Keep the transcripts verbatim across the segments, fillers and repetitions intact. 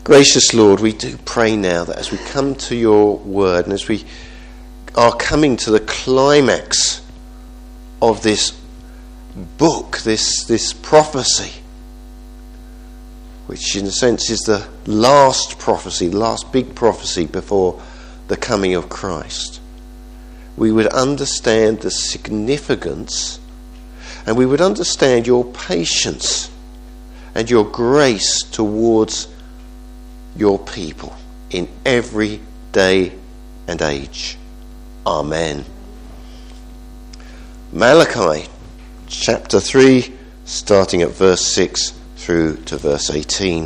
Gracious Lord, we do pray now that as we come to your word and as we are coming to the climax of this book, this, this prophecy, which in a sense is the last prophecy, the last big prophecy before the coming of Christ, we would understand the significance and we would understand your patience and your grace towards your people in every day and age. Amen. Malachi chapter three, starting at verse six through to verse eighteen.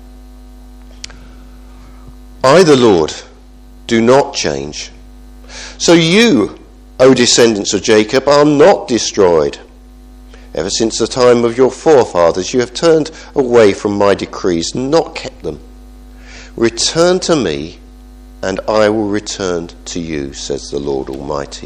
I, the Lord, do not change. So you, O descendants of Jacob, are not destroyed. Ever since the time of your forefathers, you have turned away from my decrees and not kept them. Return to me, and I will return to you, says the Lord Almighty.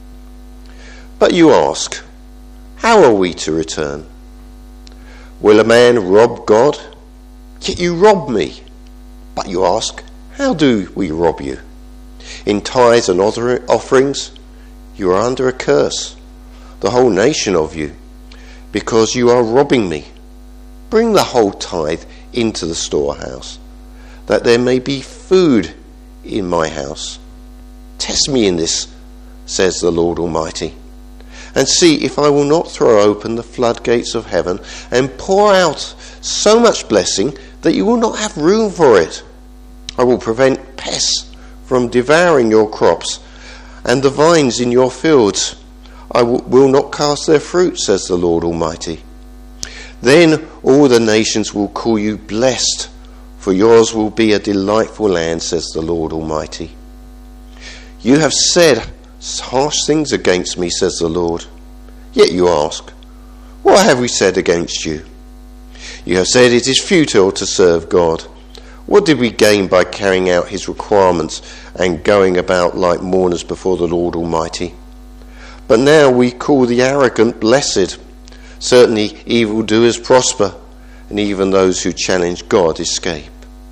But you ask, how are we to return? Will a man rob God? Yet you rob me. But you ask, how do we rob you? In tithes and other offerings, you are under a curse, the whole nation of you, because you are robbing me. Bring the whole tithe into the storehouse, that there may be food in my house. Test me in this, says the Lord Almighty, and see if I will not throw open the floodgates of heaven and pour out so much blessing that you will not have room for it. I will prevent pests from devouring your crops and the vines in your fields. I w- will not cast their fruit, says the Lord Almighty. Then all the nations will call you blessed, for yours will be a delightful land, says the Lord Almighty. You have said harsh things against me, says the Lord. Yet you ask, what have we said against you? You have said it is futile to serve God. What did we gain by carrying out his requirements and going about like mourners before the Lord Almighty? But now we call the arrogant blessed. Certainly evildoers prosper, and even those who challenge God escape.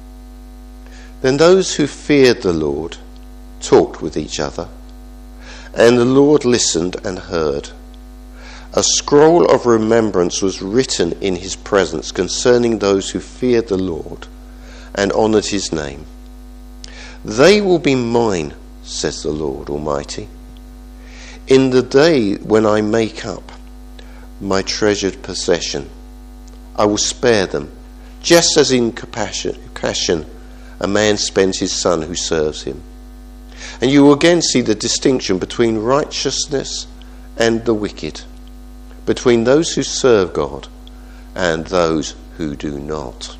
Then those who feared the Lord talked with each other, and the Lord listened and heard. A scroll of remembrance was written in his presence concerning those who feared the Lord and honoured his name. They will be mine, says the Lord Almighty, in the day when I make up my treasured possession. I will spare them, just as in compassion a man spends his son who serves him. And you will again see the distinction between righteousness and the wicked, between those who serve God and those who do not.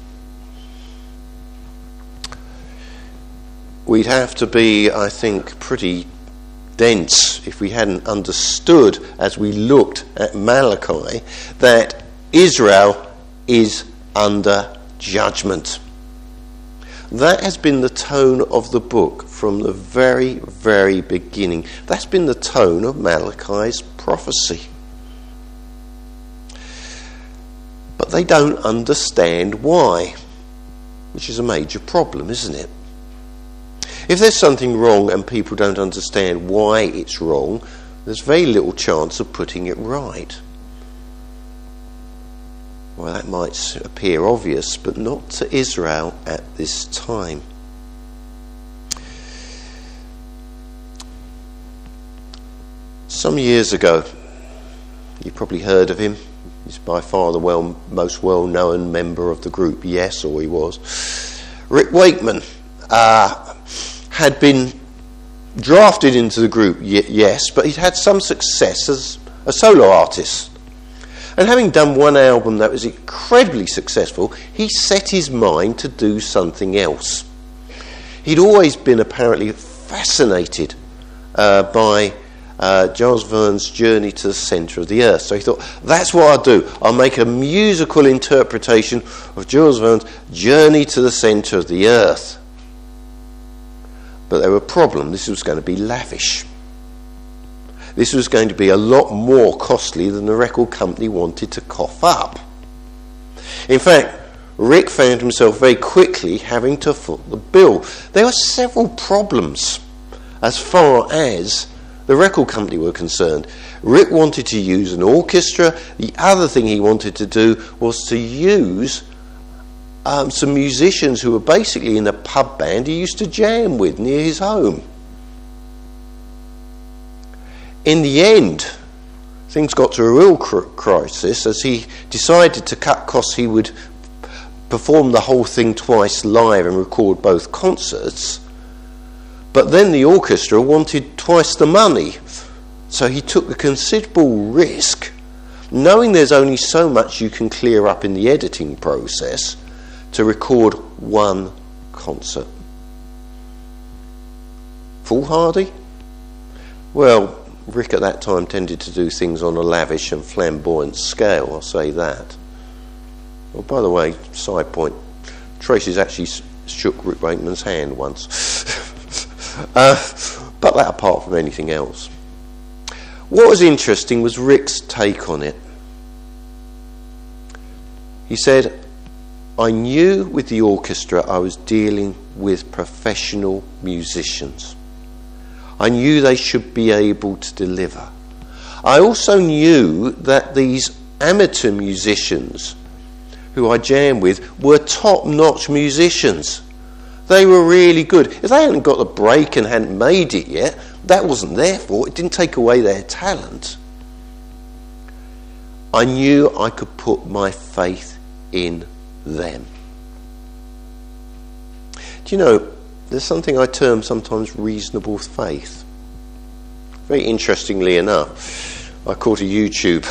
We'd have to be, I think, pretty dense if we hadn't understood, as we looked at Malachi, that Israel is under judgment. That has been the tone of the book from the very, very beginning. That's been the tone of Malachi's prophecy. But they don't understand why, which is a major problem, isn't it? If there's something wrong and people don't understand why it's wrong, there's very little chance of putting it right. Well, that might appear obvious, but not to Israel at this time. Some years ago, you probably heard of him. He's by far the well, most well-known member of the group Yes, or he was. Rick Wakeman uh, had been drafted into the group Yes, but he'd had some success as a solo artist. And having done one album that was incredibly successful, he set his mind to do something else. He'd always been apparently fascinated uh, by uh, Jules Verne's Journey to the Centre of the Earth. So he thought, that's what I'll do. I'll make a musical interpretation of Jules Verne's Journey to the Centre of the Earth. But there was a problem. This was going to be lavish. This was going to be a lot more costly than the record company wanted to cough up. In fact, Rick found himself very quickly having to foot the bill. There were several problems as far as the record company were concerned. Rick wanted to use an orchestra. The other thing he wanted to do was to use um, some musicians who were basically in a pub band he used to jam with near his home. In the end, things got to a real cr- crisis as he decided to cut costs. He would perform the whole thing twice live and record both concerts. But then the orchestra wanted twice the money. So he took a considerable risk, knowing there's only so much you can clear up in the editing process, to record one concert. Foolhardy? Well, Rick at that time tended to do things on a lavish and flamboyant scale, I'll say that. Well, by the way, side point, Tracy's actually shook Rick Wakeman's hand once. uh, but that apart from anything else. What was interesting was Rick's take on it. He said, I knew with the orchestra I was dealing with professional musicians. I knew they should be able to deliver. I also knew that these amateur musicians who I jammed with were top-notch musicians. They were really good. If they hadn't got the break and hadn't made it yet, that wasn't their fault. It didn't take away their talent. I knew I could put my faith in them. Do you know, there's something I term sometimes reasonable faith. Very interestingly enough, I caught a YouTube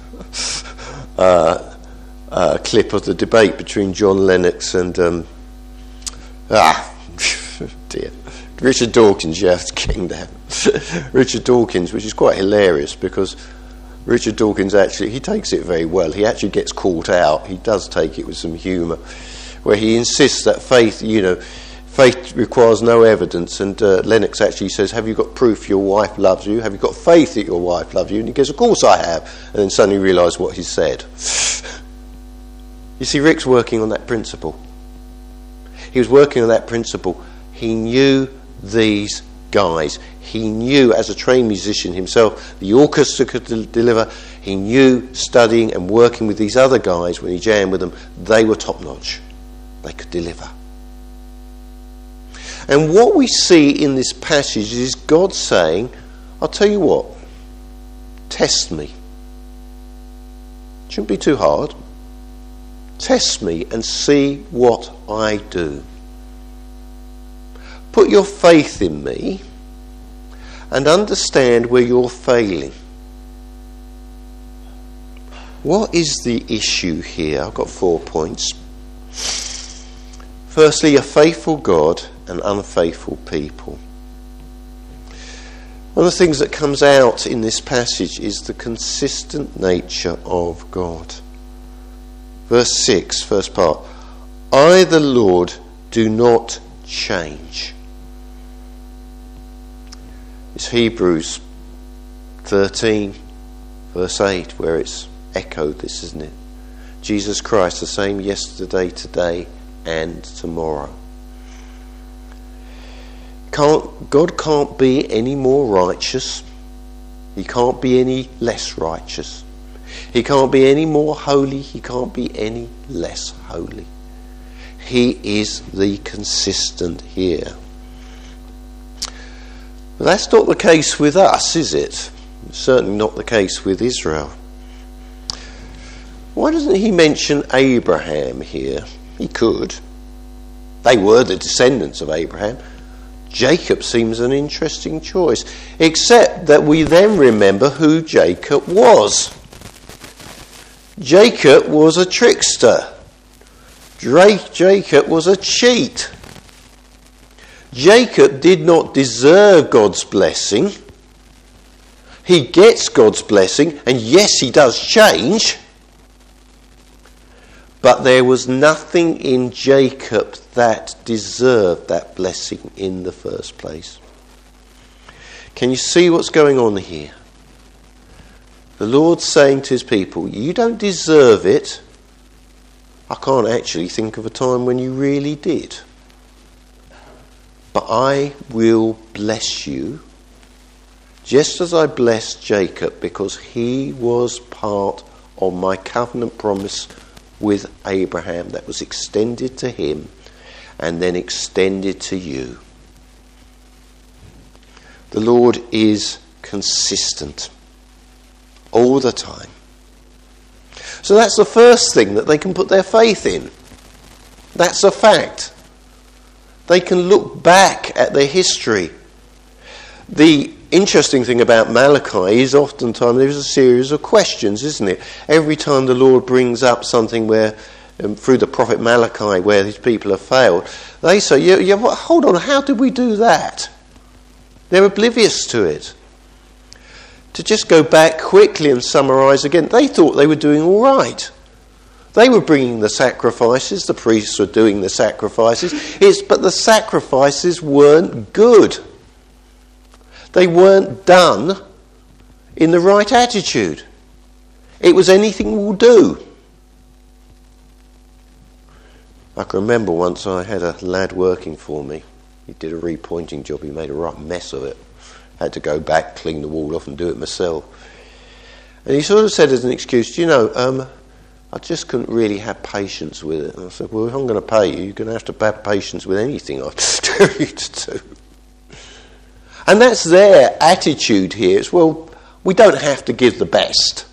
uh, uh, clip of the debate between John Lennox and um, ah dear Richard Dawkins. Yeah, it's getting there. Richard Dawkins, which is quite hilarious because Richard Dawkins actually he takes it very well. He actually gets caught out. He does take it with some humour, where he insists that faith, you know, faith requires no evidence, and uh, Lennox actually says, have you got proof your wife loves you? Have you got faith that your wife loves you? And he goes, of course I have. And then suddenly realised what he said. You see, Rick's working on that principle. He was working on that principle. He knew these guys. He knew, as a trained musician himself, the orchestra could del- deliver. He knew, studying and working with these other guys when he jammed with them, they were top-notch. They could deliver. And what we see in this passage is God saying, I'll tell you what, test me. Shouldn't be too hard. Test me and see what I do. Put your faith in me and understand where you're failing. What is the issue here? I've got four points. Firstly, a faithful God and unfaithful people. One of the things that comes out in this passage is the consistent nature of God. Verse six, first part. I, the Lord, do not change. It's Hebrews thirteen, verse eight, where it's echoed this, isn't it? Jesus Christ, the same yesterday, today, and tomorrow. Can't, God can't be any more righteous. He can't be any less righteous. He can't be any more holy. He can't be any less holy. He is the consistent here. But that's not the case with us, is it? Certainly not the case with Israel. Why doesn't he mention Abraham here? He could. They were the descendants of Abraham. Jacob seems an interesting choice, except that we then remember who Jacob was. Jacob was a trickster. Jacob was a cheat. Jacob did not deserve God's blessing. He gets God's blessing, and yes, he does change. But there was nothing in Jacob that deserved that blessing in the first place. Can you see what's going on here? The Lord's saying to his people, you don't deserve it. I can't actually think of a time when you really did. But I will bless you, just as I blessed Jacob, because he was part of my covenant promise with Abraham that was extended to him and then extended to you. The Lord is consistent all the time. So that's the first thing that they can put their faith in. That's a fact. They can look back at their history. The interesting thing about Malachi is oftentimes there's a series of questions, isn't it? Every time the Lord brings up something where, um, through the prophet Malachi, where his people have failed, they say, yeah, yeah, well, hold on, how did we do that? They're oblivious to it. To just go back quickly and summarise again, they thought they were doing all right. They were bringing the sacrifices, the priests were doing the sacrifices, it's, but the sacrifices weren't good. They weren't done in the right attitude. It was anything will do. I can remember once I had a lad working for me. He did a repointing job. He made a right mess of it. Had to go back, clean the wall off and do it myself. And he sort of said as an excuse, you know, um, I just couldn't really have patience with it. And I said, well, if I'm going to pay you, you're going to have to have patience with anything I tell you to do. And that's their attitude here. It's, well, we don't have to give the best.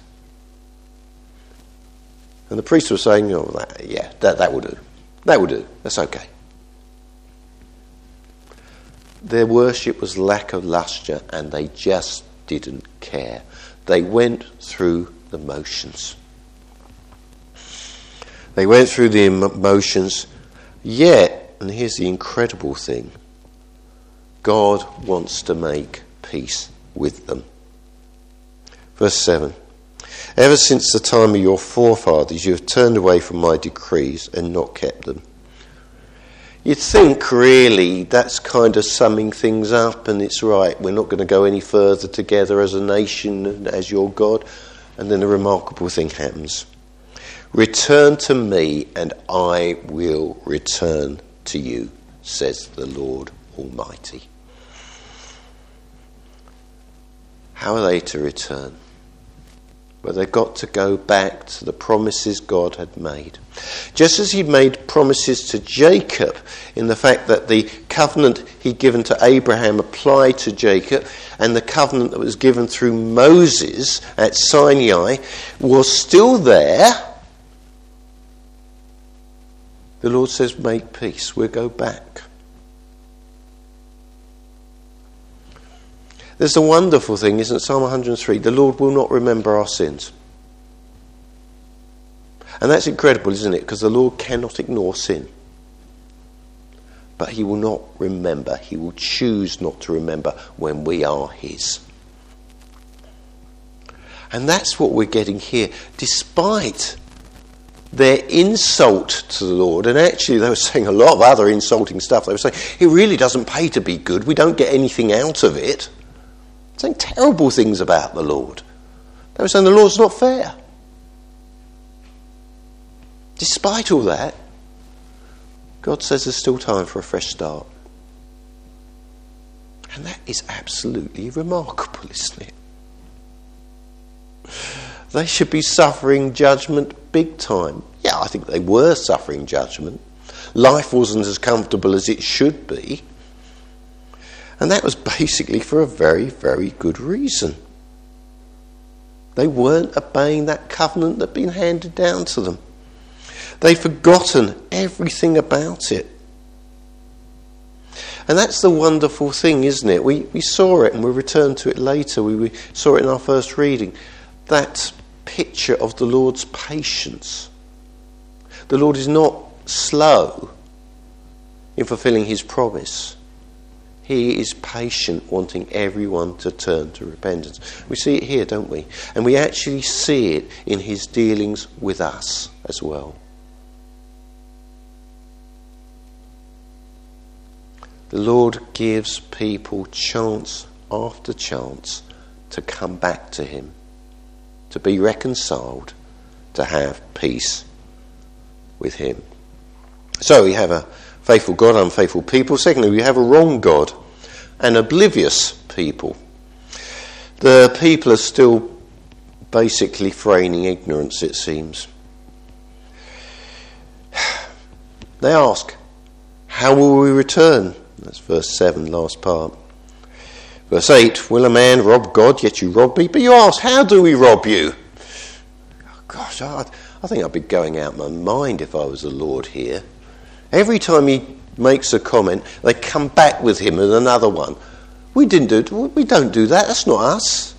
And the priest was saying, oh, that, yeah, that, that will do. That will do. That's okay. Their worship was lack of lustre, and they just didn't care. They went through the motions. They went through the motions, yet, and here's the incredible thing, God wants to make peace with them. Verse seven. Ever since the time of your forefathers you have turned away from my decrees and not kept them. You'd think really that's kind of summing things up, and it's right, we're not going to go any further together as a nation and as your God. And then a remarkable thing happens. Return to me and I will return to you, says the Lord Almighty. How are they to return? Well, they've got to go back to the promises God had made. Just as he made promises to Jacob in the fact that the covenant he'd given to Abraham applied to Jacob, and the covenant that was given through Moses at Sinai was still there, the Lord says, make peace, we'll go back. There's a wonderful thing, isn't it? Psalm one hundred three, the Lord will not remember our sins. And that's incredible, isn't it? Because the Lord cannot ignore sin. But he will not remember. He will choose not to remember when we are his. And that's what we're getting here. Despite their insult to the Lord, and actually they were saying a lot of other insulting stuff. They were saying, it really doesn't pay to be good. We don't get anything out of it. Saying terrible things about the Lord. They were saying the Lord's not fair. Despite all that, God says there's still time for a fresh start. And that is absolutely remarkable, isn't it? They should be suffering judgment big time. Yeah, I think they were suffering judgment. Life wasn't as comfortable as it should be. And that was basically for a very, very good reason. They weren't obeying that covenant that had been handed down to them. They'd forgotten everything about it. And that's the wonderful thing, isn't it? We we saw it, and we'll return to it later. We, we saw it in our first reading. That picture of the Lord's patience. The Lord is not slow in fulfilling his promise. He is patient, wanting everyone to turn to repentance. We see it here, don't we? And we actually see it in his dealings with us as well. The Lord gives people chance after chance to come back to him, to be reconciled, to have peace with him. So we have a faithful God, unfaithful people. Secondly, we have a wrong God and oblivious people. The people are still basically feigning ignorance, it seems. They ask, how will we return? That's verse seven, last part. Verse eight, will a man rob God, yet you rob me? But you ask, how do we rob you? Oh, gosh, I, I think I'd be going out my mind if I was the Lord here. Every time he makes a comment, they come back with him with another one. We didn't do it. We don't do that. That's not us.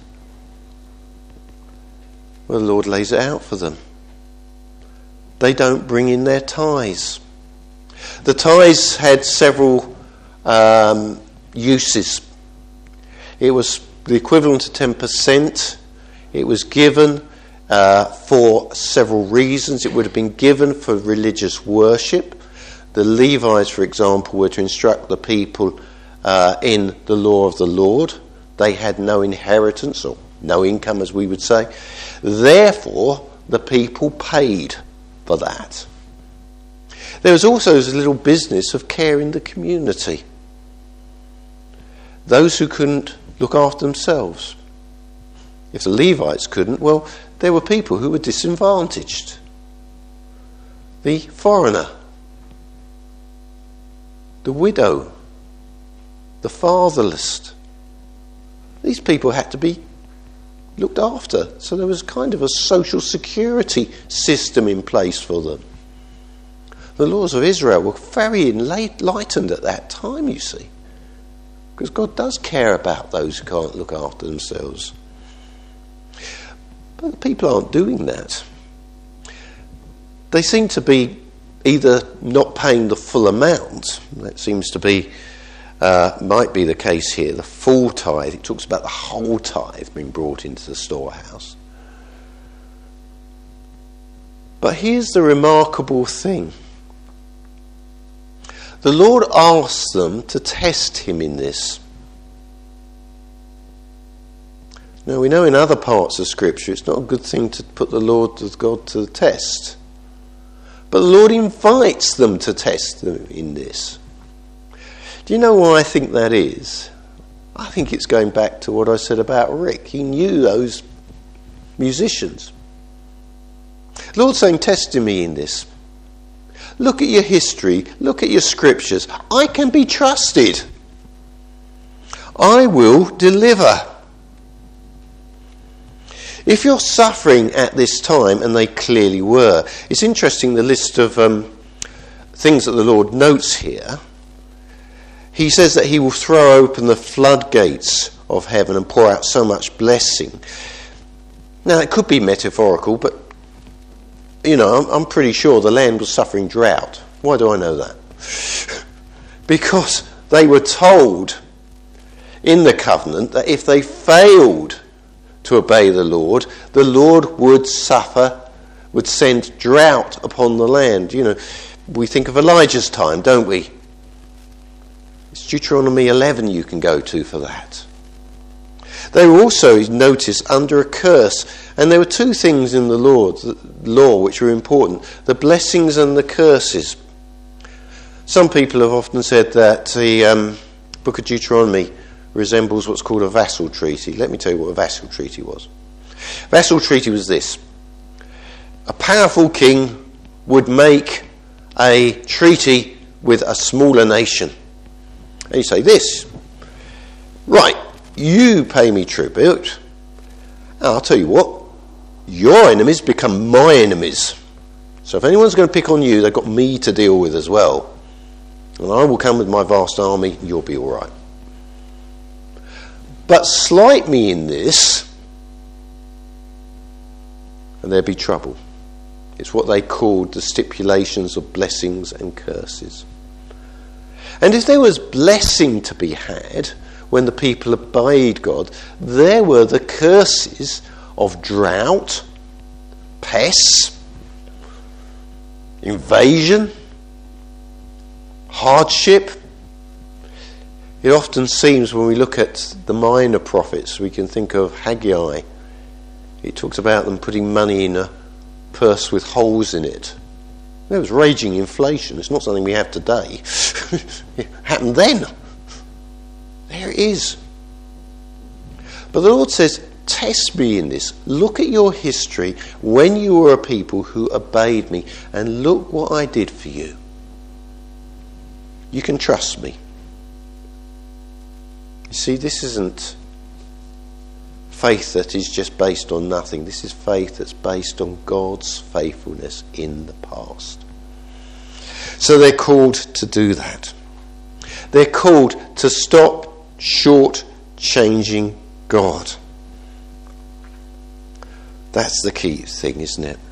Well, the Lord lays it out for them. They don't bring in their tithes. The tithes had several um, uses. It was the equivalent to ten percent. It was given uh, for several reasons. It would have been given for religious worship. The Levites, for example, were to instruct the people uh, in the law of the Lord. They had no inheritance, or no income, as we would say. Therefore, the people paid for that. There was also this little business of caring the community. Those who couldn't look after themselves. If the Levites couldn't, well, there were people who were disadvantaged. The foreigner, the widow, the fatherless. These people had to be looked after. So there was kind of a social security system in place for them. The laws of Israel were very enlightened at that time, you see. Because God does care about those who can't look after themselves. But the people aren't doing that. They seem to be either not paying the full amount. That seems to be, uh, might be the case here, the full tithe. It talks about the whole tithe being brought into the storehouse. But here's the remarkable thing. The Lord asks them to test him in this. Now we know in other parts of Scripture it's not a good thing to put the Lord as God to the test. But the Lord invites them to test them in this. Do you know why I think that is? I think it's going back to what I said about Rick. He knew those musicians. The Lord's saying, test me in this. Look at your history. Look at your scriptures. I can be trusted. I will deliver. If you're suffering at this time, and they clearly were, it's interesting the list of um, things that the Lord notes here. He says that he will throw open the floodgates of heaven and pour out so much blessing. Now, it could be metaphorical, but, you know, I'm, I'm pretty sure the land was suffering drought. Why do I know that? Because they were told in the covenant that if they failed to obey the Lord, the Lord would suffer, would send drought upon the land. You know, we think of Elijah's time, don't we? It's Deuteronomy eleven you can go to for that. They were also, notice, under a curse. And there were two things in the Lord's law which were important: the blessings and the curses. Some people have often said that the um, book of Deuteronomy resembles what's called a vassal treaty. Let me tell you what a vassal treaty was. Vassal treaty was this: a powerful king would make a treaty with a smaller nation. And you say this, right, you pay me tribute, and I'll tell you what, your enemies become my enemies. So if anyone's going to pick on you, they've got me to deal with as well. And I will come with my vast army, and you'll be all right. But slight me in this, and there'd be trouble. It's what they called the stipulations of blessings and curses. And if there was blessing to be had when the people obeyed God, there were the curses of drought, pests, invasion, hardship. It often seems when we look at the minor prophets, we can think of Haggai. It talks about them putting money in a purse with holes in it. There was raging inflation. It's not something we have today. It happened then. There it is. But the Lord says, test me in this. Look at your history when you were a people who obeyed me, and look what I did for you. You can trust me. You see, this isn't faith that is just based on nothing. This is faith that's based on God's faithfulness in the past. So they're called to do that. They're called to stop short-changing God. That's the key thing, isn't it?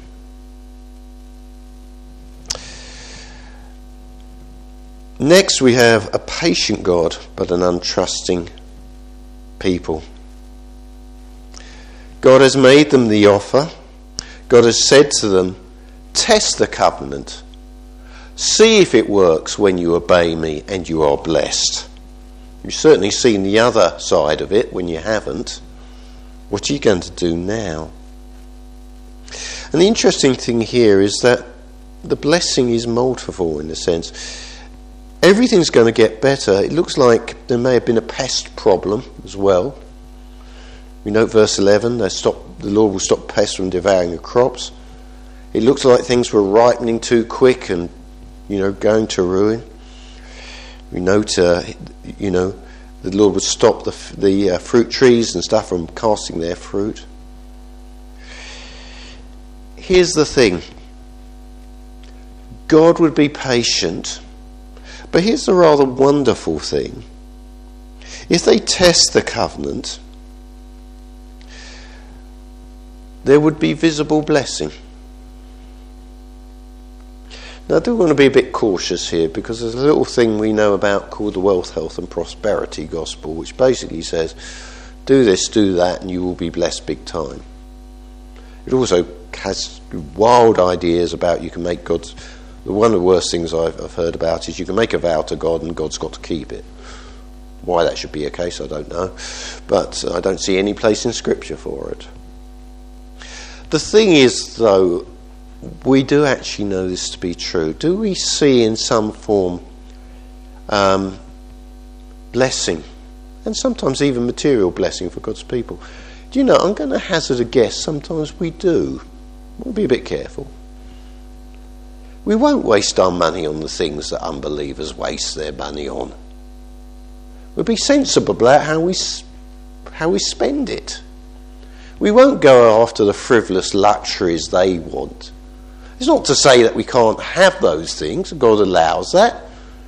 Next we have a patient God, but an untrusting people. God has made them the offer. God has said to them, test the covenant. See if it works when you obey me and you are blessed. You've certainly seen the other side of it when you haven't. What are you going to do now? And the interesting thing here is that the blessing is multiple in a sense. Everything's going to get better. It looks like there may have been a pest problem as well. We note verse eleven, they stop, the Lord will stop pests from devouring the crops. It looks like things were ripening too quick and, you know, going to ruin. We note, uh, you know, the Lord would stop the, the uh, fruit trees and stuff from casting their fruit. Here's the thing. God would be patient. But here's the rather wonderful thing. If they test the covenant, there would be visible blessing. Now I do want to be a bit cautious here, because there's a little thing we know about called the wealth, health and prosperity gospel, which basically says, do this, do that, and you will be blessed big time. It also has wild ideas about you can make God's... One of the worst things I've, I've heard about is you can make a vow to God and God's got to keep it. Why that should be a case, I don't know. But I don't see any place in Scripture for it. The thing is, though, we do actually know this to be true. Do we see in some form um, blessing, and sometimes even material blessing for God's people? Do you know, I'm going to hazard a guess, sometimes we do. We'll be a bit careful. We won't waste our money on the things that unbelievers waste their money on. We'll be sensible about how we how we spend it. We won't go after the frivolous luxuries they want. It's not to say that we can't have those things. God allows that.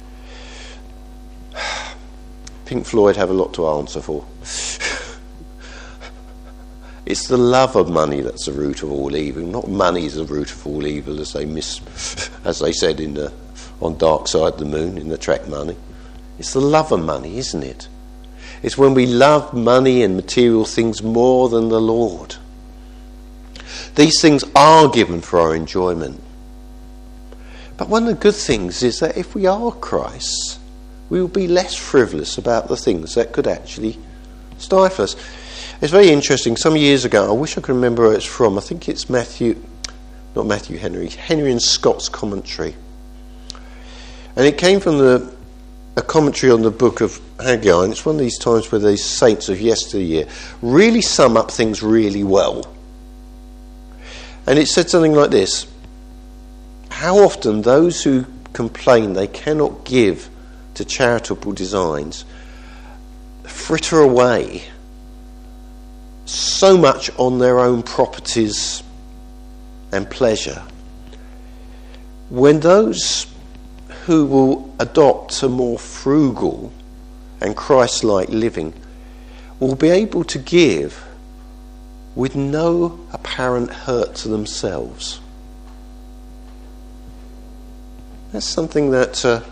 Pink Floyd have a lot to answer for. It's the love of money that's the root of all evil. Not money is the root of all evil, as they miss, as they said in the, on Dark Side of the Moon in the track Money. It's the love of money, isn't it? It's when we love money and material things more than the Lord. These things are given for our enjoyment. But one of the good things is that if we are Christ's, we will be less frivolous about the things that could actually stifle us. It's very interesting. Some years ago, I wish I could remember where it's from. I think it's Matthew, not Matthew Henry, Henry and Scott's commentary. And it came from the a commentary on the book of Haggai, and it's one of these times where these saints of yesteryear really sum up things really well. And it said something like this: how often those who complain they cannot give to charitable designs fritter away so much on their own properties and pleasure, when those who will adopt a more frugal and Christ-like living will be able to give with no apparent hurt to themselves. That's something that uh,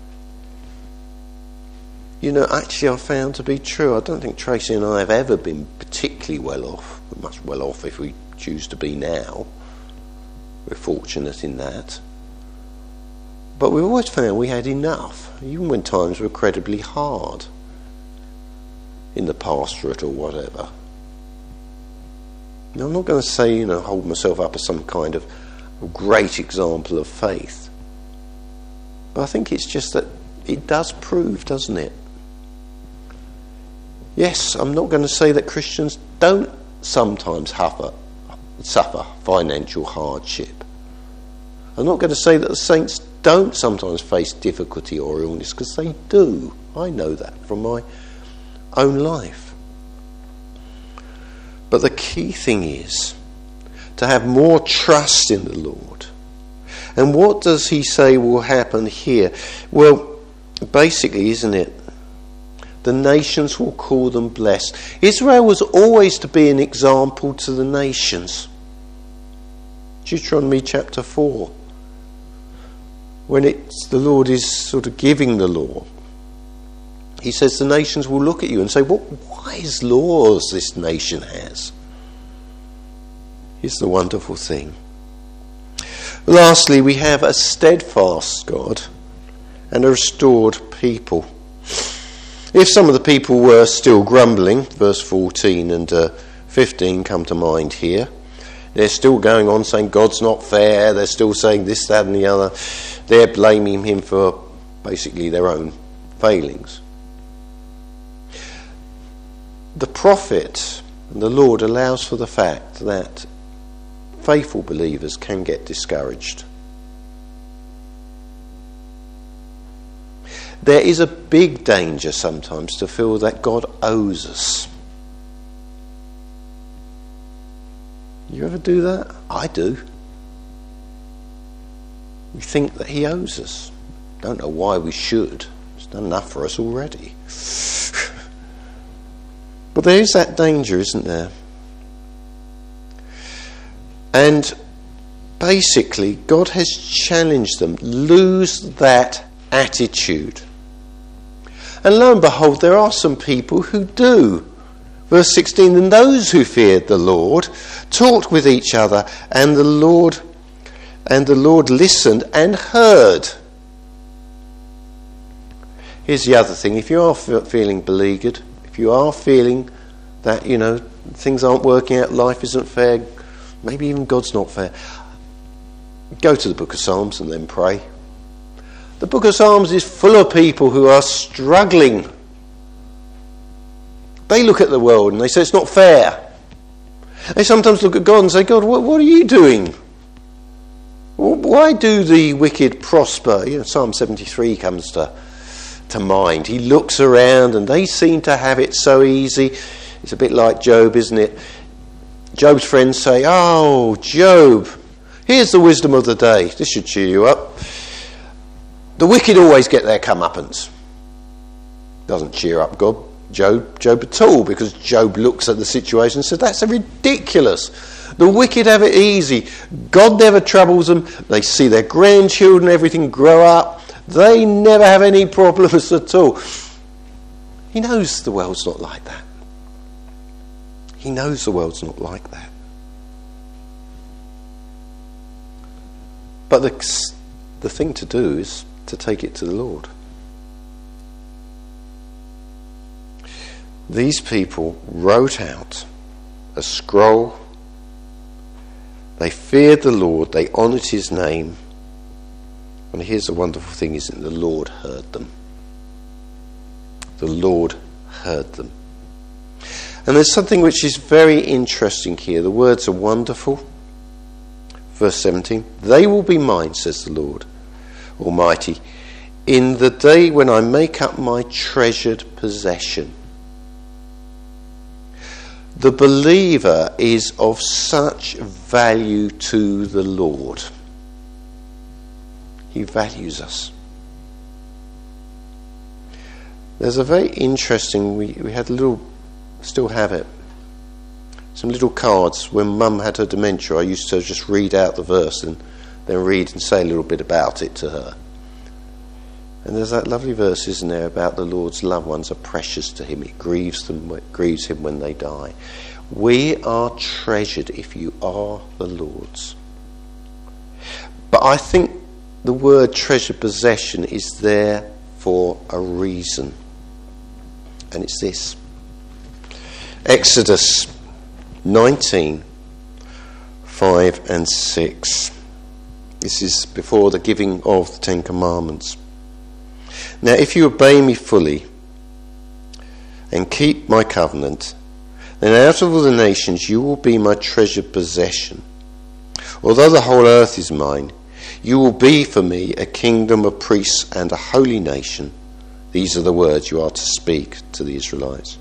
you know, actually I found to be true. I don't think Tracy and I have ever been particularly well off. We're much well off if we choose to be now. We're fortunate in that. But we've always found we had enough, even when times were incredibly hard in the pastorate or whatever. Now, I'm not going to say, you know, hold myself up as some kind of a great example of faith. But I think it's just that it does prove, doesn't it? Yes, I'm not going to say that Christians don't sometimes suffer, suffer financial hardship. I'm not going to say that the saints don't sometimes face difficulty or illness, because they do. I know that from my own life. But the key thing is to have more trust in the Lord. And what does he say will happen here? Well, basically, isn't it? The nations will call them blessed. Israel was always to be an example to the nations. Deuteronomy chapter four. When it's the Lord is sort of giving the law, he says the nations will look at you and say, what wise laws this nation has. Here's the wonderful thing. Lastly, we have a steadfast God and a restored people. If some of the people were still grumbling, verse fourteen and uh, fifteen come to mind here, they're still going on saying God's not fair, they're still saying this, that and the other, they're blaming him for basically their own failings. The prophet and the Lord allows for the fact that faithful believers can get discouraged. There is a big danger sometimes to feel that God owes us. You ever do that? I do. We think that he owes us. Don't know why we should. He's done enough for us already. But there is that danger, isn't there? And basically, God has challenged them. Lose that attitude. And lo and behold, there are some people who do. Verse sixteen, and those who feared the Lord talked with each other, and the Lord and the Lord listened and heard. Here's the other thing. If you are feeling beleaguered, if you are feeling that, you know, things aren't working out, life isn't fair, maybe even God's not fair, go to the book of Psalms and then pray. The book of Psalms is full of people who are struggling. They look at the world and they say it's not fair. They sometimes look at God and say, God, what, what are you doing? Why do the wicked prosper? You know, Psalm seventy-three comes to, to mind. He looks around and they seem to have it so easy. It's a bit like Job, isn't it? Job's friends say, oh, Job, here's the wisdom of the day. This should cheer you up. The wicked always get their comeuppance. Doesn't cheer up God, Job, Job at all, because Job looks at the situation and says, that's ridiculous. The wicked have it easy. God never troubles them. They see their grandchildren, everything grow up. They never have any problems at all. He knows the world's not like that. He knows the world's not like that. But the, the thing to do is to take it to the Lord. These people wrote out a scroll. They feared the Lord. They honoured his name. And here's the wonderful thing, isn't it? The Lord heard them. The Lord heard them. And there's something which is very interesting here. The words are wonderful. Verse seventeen. They will be mine, says the Lord Almighty, in the day when I make up my treasured possession. The believer is of such value to the Lord. He values us. There's a very interesting, we, we had a little, still have it, some little cards. When Mum had her dementia, I used to just read out the verse and then read and say a little bit about it to her. And there's that lovely verse, isn't there, about the Lord's loved ones are precious to him. It grieves them, it grieves him when they die. We are treasured if you are the Lord's. But I think the word treasured possession is there for a reason. And it's this. Exodus nineteen, five and six. This is before the giving of the Ten Commandments. Now, if you obey me fully and keep my covenant, then out of all the nations you will be my treasured possession. Although the whole earth is mine, you will be for me a kingdom of priests and a holy nation. These are the words you are to speak to the Israelites.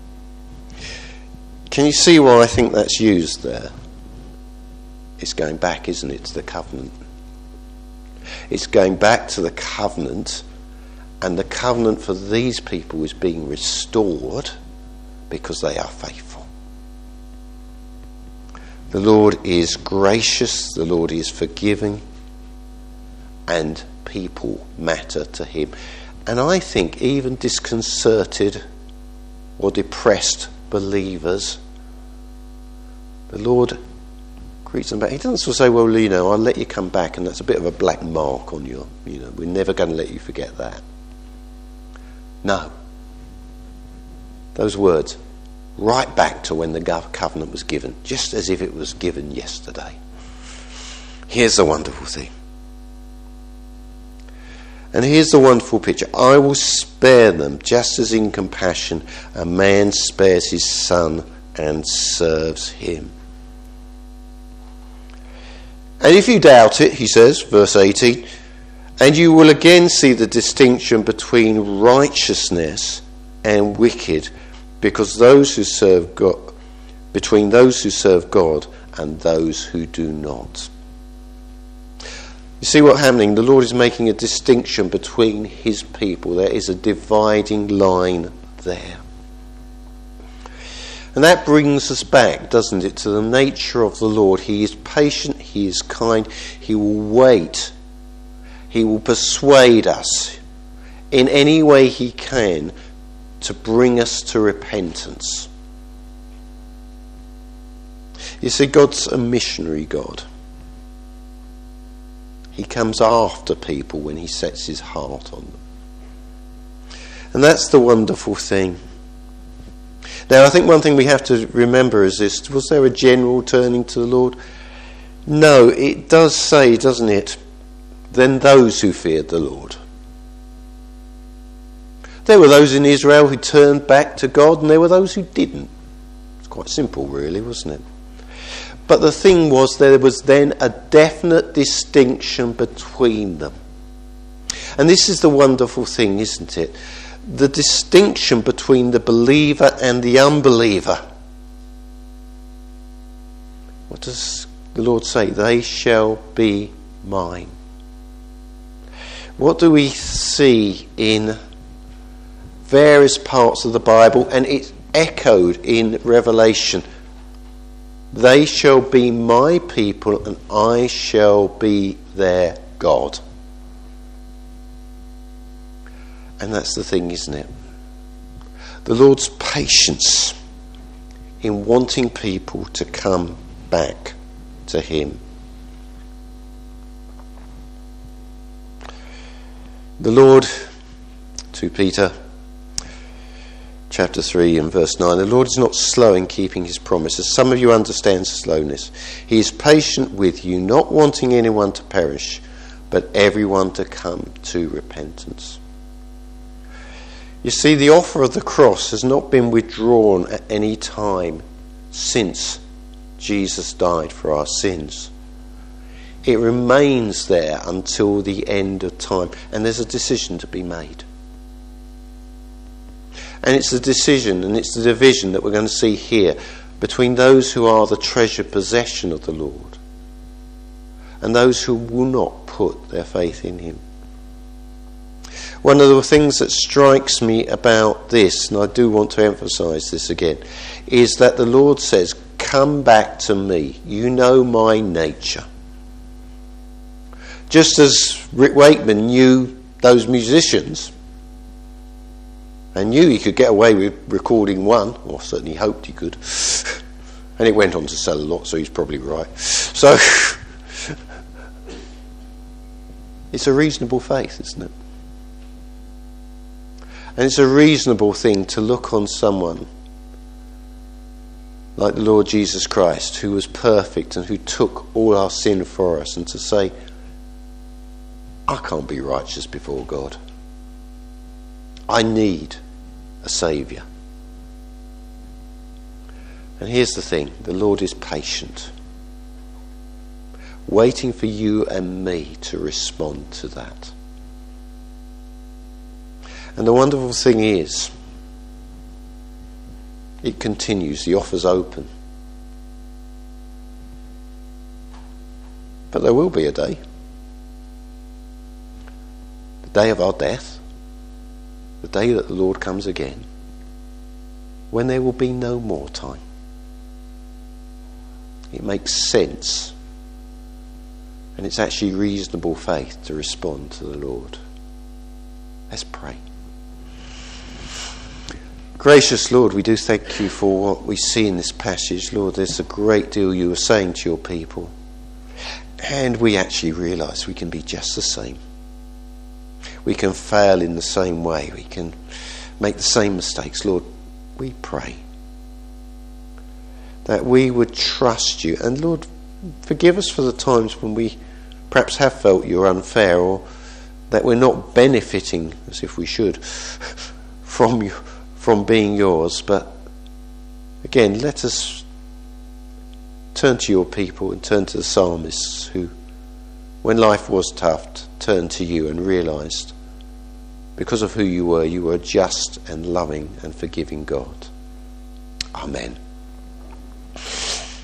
Can you see why I think that's used there? It's going back, isn't it, to the covenant. It's going back to the covenant, and the covenant for these people is being restored because they are faithful. The Lord is gracious, the Lord is forgiving, and people matter to him. And I think even disconcerted or depressed believers, the Lord greets them back. He doesn't sort of say, well, you know, I'll let you come back, and that's a bit of a black mark on you. You know, we're never going to let you forget that. No. Those words, right back to when the covenant was given, just as if it was given yesterday. Here's the wonderful thing. And here's the wonderful picture. I will spare them, just as in compassion a man spares his son and serves him. And if you doubt it, he says, verse eighteen, and you will again see the distinction between righteousness and wicked, because those who serve God, between those who serve God and those who do not. You see what's happening? The Lord is making a distinction between his people. There is a dividing line there. And that brings us back, doesn't it, to the nature of the Lord. He is patient, he is kind, he will wait, he will persuade us in any way he can to bring us to repentance. You see, God's a missionary God. He comes after people when he sets his heart on them. And that's the wonderful thing. Now, I think one thing we have to remember is this. Was there a general turning to the Lord? No, it does say, doesn't it, then those who feared the Lord. There were those in Israel who turned back to God, and there were those who didn't. It's quite simple, really, wasn't it? But the thing was, there was then a definite distinction between them. And this is the wonderful thing, isn't it? The distinction between the believer and the unbeliever. What does the Lord say? They shall be mine. What do we see in various parts of the Bible, and it's echoed in Revelation? They shall be my people, and I shall be their God. And that's the thing, isn't it? The Lord's patience in wanting people to come back to him. The Lord, to Peter, chapter three and verse nine, the Lord is not slow in keeping his promises. Some of you understand slowness. He is patient with you, not wanting anyone to perish, but everyone to come to repentance. You see, the offer of the cross has not been withdrawn at any time since Jesus died for our sins. It remains there until the end of time, and there's a decision to be made. And it's the decision and it's the division that we're going to see here between those who are the treasured possession of the Lord and those who will not put their faith in him. One of the things that strikes me about this, and I do want to emphasise this again, is that the Lord says, come back to me. You know my nature. Just as Rick Wakeman knew those musicians and knew he could get away with recording one, or certainly hoped he could, and it went on to sell a lot, so he's probably right. So it's a reasonable faith, isn't it? And it's a reasonable thing to look on someone like the Lord Jesus Christ, who was perfect and who took all our sin for us, and to say, I can't be righteous before God. I need a saviour. And here's the thing, the Lord is patient, waiting for you and me to respond to that. And the wonderful thing is, it continues, the offer's open. But there will be a day, the day of our death, the day that the Lord comes again, when there will be no more time. It makes sense, and it's actually reasonable faith to respond to the Lord. Let's pray. Gracious Lord, we do thank you for what we see in this passage. Lord, there's a great deal you are saying to your people, and we actually realise we can be just the same. We can fail in the same way. We can make the same mistakes. Lord, we pray that we would trust you. And Lord, forgive us for the times when we perhaps have felt you're unfair, or that we're not benefiting as if we should from you, from being yours. But again, let us turn to your people and turn to the psalmists who, when life was tough, turned to you and realised because of who you were, you were a just and loving and forgiving God. Amen.